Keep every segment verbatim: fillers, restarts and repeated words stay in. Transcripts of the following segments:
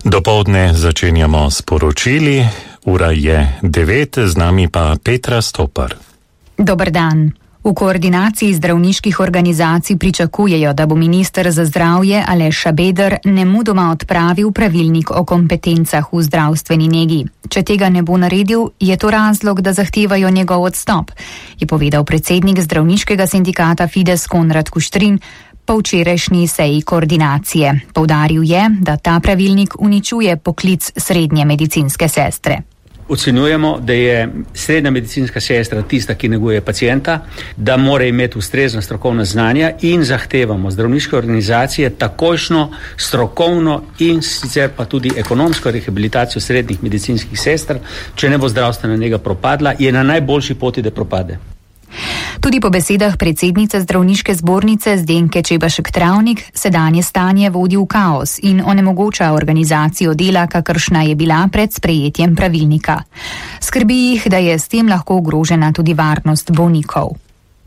Dopoldne začenjamo s poročili, ura je devet, z nami pa Petra Stopar. Dober dan. V koordinaciji zdravniških organizacij pričakujejo, da bo minister za zdravje Aleš Šabeder nemudoma odpravil pravilnik o kompetencah v zdravstveni negi. Če tega ne bo naredil, je to razlog, da zahtevajo njegov odstop, je povedal predsednik zdravniškega sindikata Fides Konrad Kuštrin po včerajšnji seji koordinacije. Poudaril je, da ta pravilnik uničuje poklic srednje medicinske sestre. Ocenjujemo, da je srednja medicinska sestra tista, ki neguje pacienta, da mora imeti ustrezna strokovna znanja in zahtevamo zdravniške organizacije takojšno strokovno in sicer pa tudi ekonomsko rehabilitacijo srednjih medicinskih sester. Če ne bo zdravstvena nega propadla, je na najboljši poti, da propade. Tudi po besedah predsednice zdravniške zbornice Zdenke Čebašek Travnik sedanje stanje vodi v kaos in onemogoča organizacijo dela, kakršna je bila pred sprejetjem pravilnika. Skrbi jih, da je s tem lahko ogrožena tudi varnost bolnikov.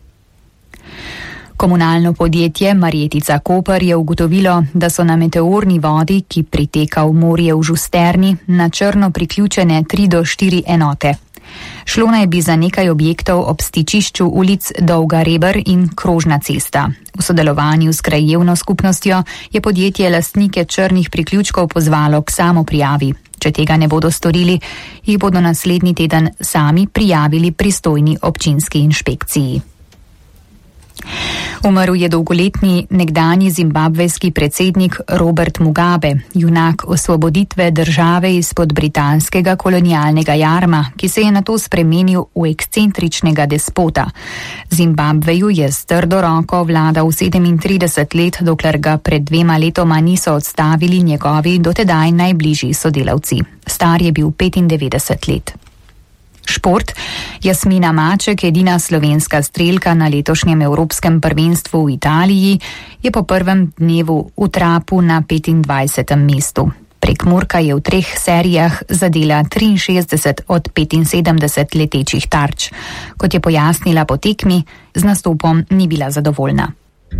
Komunalno podjetje Marjetica Koper je ugotovilo, da so na meteorni vodi, ki priteka v morje v Žusterni, na črno priključene tri do štiri enote. Šlo naj bi za nekaj objektov ob stičišču ulic Dolga Reber in Krožna cesta. V sodelovanju s krajevno skupnostjo je podjetje lastnike črnih priključkov pozvalo k samoprijavi. Če tega ne bodo storili, jih bodo naslednji teden sami prijavili pristojni občinski inšpekciji. Umrl je dolgoletni nekdanji zimbabvejski predsednik Robert Mugabe, junak osvoboditve države izpod britanskega kolonialnega jarma, ki se je nato spremenil v ekscentričnega despota. Zimbabveju je s trdo roko vladal sedemintrideset let, dokler ga pred dvema letoma niso odstavili njegovi dotedaj najbližji sodelavci. Star je bil petindevetdeset let. Šport. Jasmina Maček, edina slovenska strelka na letošnjem evropskem prvenstvu v Italiji, je po prvem dnevu v trapu na petindvajsetem mestu. Prekmurka je v treh serijah zadela triinšestdeset od petinsedemdeset letečih tarč. Kot je pojasnila po tekmi, z nastopom ni bila zadovoljna.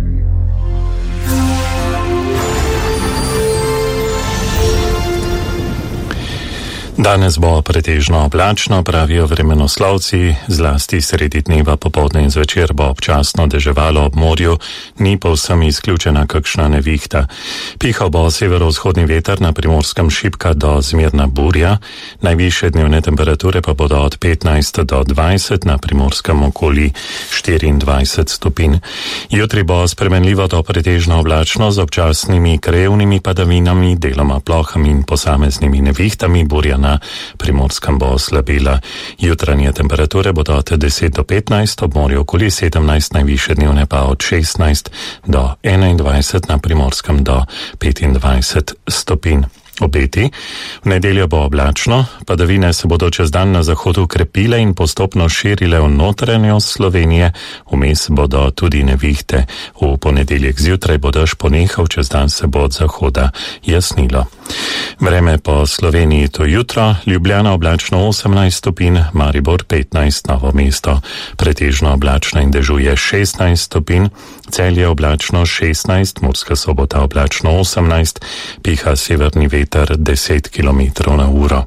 Danes bo pretežno oblačno, pravijo vremenoslovci, zlasti sredi dneva popoldne in zvečer bo občasno deževalo ob morju, ni povsem izključena kakšna nevihta. Pihal bo severovzhodni veter, na Primorskem šibka do zmerna burja, najvišje dnevne temperature pa bodo od petnajst do dvajset, na Primorskem okoli štiriindvajset stopinj. Jutri bo spremenljivo do pretežno oblačno z občasnimi krajevnimi padavinami, deloma plohami in posameznimi nevihtami, burja na Primorskem bo oslabila. Jutranje temperature bodo od deset do petnajst, ob morju okoli sedemnajst, najvišje dnevne pa od šestnajst do enaindvajset, na Primorskem do petindvajset stopinj. Obeti. V nedeljo bo oblačno, padavine se bodo čez dan na zahodu krepile in postopno širile v notranjost Slovenije, vmes bodo tudi nevihte. V ponedeljek zjutraj bo dež ponehal, čez dan se bo od zahoda jasnilo. Vreme po Sloveniji to jutro, Ljubljana oblačno osemnajst stopinj, Maribor petnajst, Novo mesto pretežno oblačno in dežuje šestnajst stopinj, Celje oblačno šestnajst, Murska Sobota oblačno osemnajst, piha severni veter deset kilometrov na uro.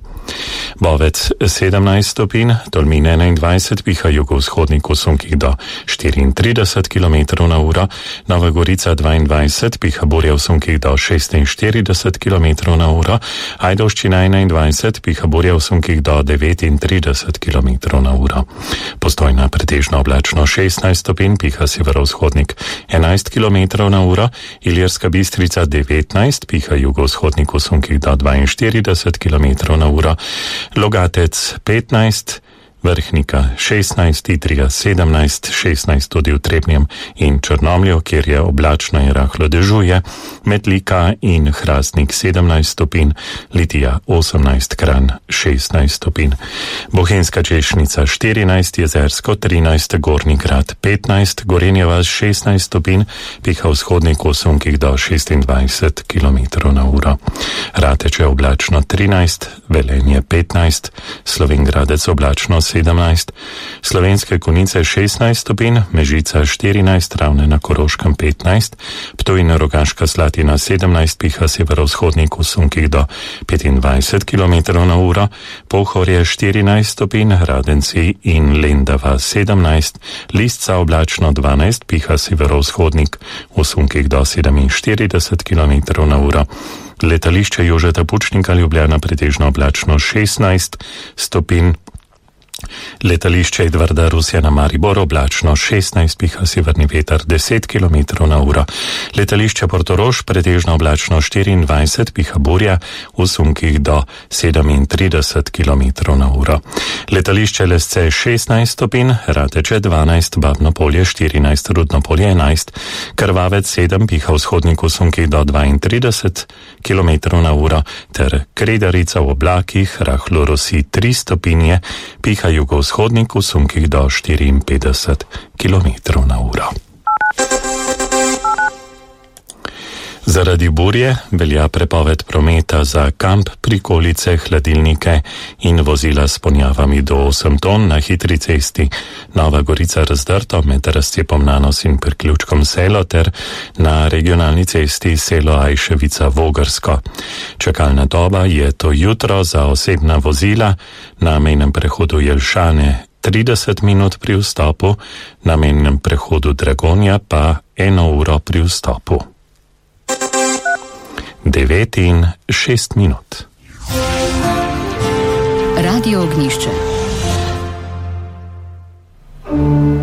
Bovec sedemnajst stopinj, Tolmin enaindvajset, piha jugovzhodnik v sunkih do štiriintrideset kilometrov na uro, Nova Gorica dvaindvajset, piha burja v sunkih do šestinštirideset kilometrov na uro, Ajdovščina enaindvajset, piha burja v sunkih do devetintrideset kilometrov na uro. Postojna pretežno oblačno šestnajst stopinj, piha severovzhodnik enajst kilometrov na uro, Ilirska Bistrica devetnajst, piha jugovzhodnik v sunkih do dvainštirideset kilometrov na uro, Logatec petnajst, Vrhnika šestnajst, Idrija sedemnajst, šestnajst tudi v Trebnjem in Črnomlju, kjer je oblačno in rahlo dežuje, Metlika in Hrastnik sedemnajst stopinj, Litija osemnajst, Kranj šestnajst stopinj. Bohinjska Češnica štirinajst, Jezersko trinajst, Gornji Grad petnajst, Gorenja vas šestnajst stopinj, piha vzhodnik v sunkih do šestindvajset kilometrov na uro. Rateče oblačno trinajst, Velenje petnajst, Slovenj Gradec oblačno sedemnajst, Slovenske Konjice šestnajst stopinj, Mežica štirinajst, Ravne na Koroškem petnajst, Ptuj in Rogaška Slatina sedemnajst, piha severovzhodnik v sunkih do petindvajset kilometrov na uro, Pohorje štirinajst stopinj, Radenci in Lendava sedemnajst, Lisca oblačno dvanajst, piha severovzhodnik v sunkih do sedeminštirideset kilometrov na uro. Letališče Jožeta Pučnika Ljubljana pretežno oblačno šestnajst stopinj, letališče Edvarda Rusja na Maribor oblačno šestnajst, piha severni veter deset kilometrov na uro, letališče Portorož pretežno oblačno štiriindvajset, piha burja v sunkih do sedemintrideset kilometrov na uro, letališče Lesce šestnajst stopinj, Rateče dvanajst, Babno Polje štirinajst, Rudno Polje enajst, Krvavec sedem, piha vzhodnik v sunkih do dvaintrideset kilometrov na uro, ter Kredarica v oblakih, rahlo rosi tri stopinje, piha jugovzhodnik v sunkih do štiriinpetdeset kilometrov na uro. Zaradi burje velja prepoved prometa za kamp, prikolice, hladilnike in vozila s ponjavami do osem ton na hitri cesti Nova Gorica Razdrto med razcepom Nanos in priključkom Selo ter na regionalni cesti Selo Ajševica Vogrsko. Čakalna doba je to jutro za osebna vozila na mejnem prehodu Jelšane trideset minut pri vstopu, na mejnem prehodu Dragonja pa eno uro pri vstopu. devet in šest minut. Radio Ognjišče.